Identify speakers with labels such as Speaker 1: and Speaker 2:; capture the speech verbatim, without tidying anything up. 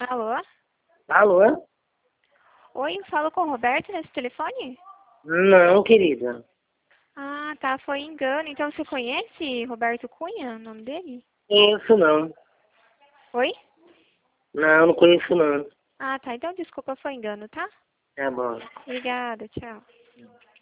Speaker 1: Alô?
Speaker 2: Alô?
Speaker 1: Oi, eu falo com o Roberto nesse telefone?
Speaker 2: Não, querida.
Speaker 1: Ah, tá, foi engano. Então você conhece Roberto Cunha, o nome dele?
Speaker 2: Conheço não.
Speaker 1: Oi?
Speaker 2: Não, não conheço não.
Speaker 1: Ah, tá, então desculpa, foi engano, tá?
Speaker 2: Tá bom.
Speaker 1: Obrigada, tchau.